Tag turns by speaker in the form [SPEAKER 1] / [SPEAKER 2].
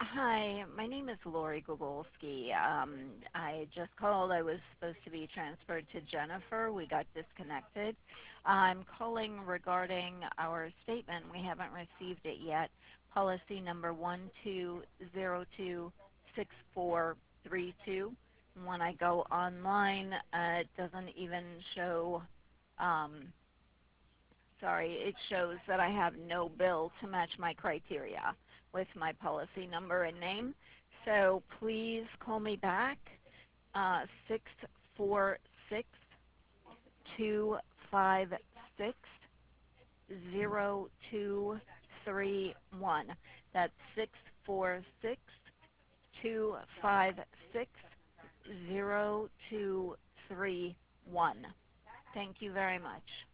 [SPEAKER 1] Hi, my name is Lori Gogolski. I just called. I was supposed to be transferred to Jennifer. We got disconnected. I'm calling regarding our statement. We haven't received it yet. Policy number 12026432. When I go online, it doesn't even show, um, sorry, it shows that I have no bill to match my criteria with my policy number and name. So please call me back, 646-256-0231. That's 646-256-0231. Thank you very much.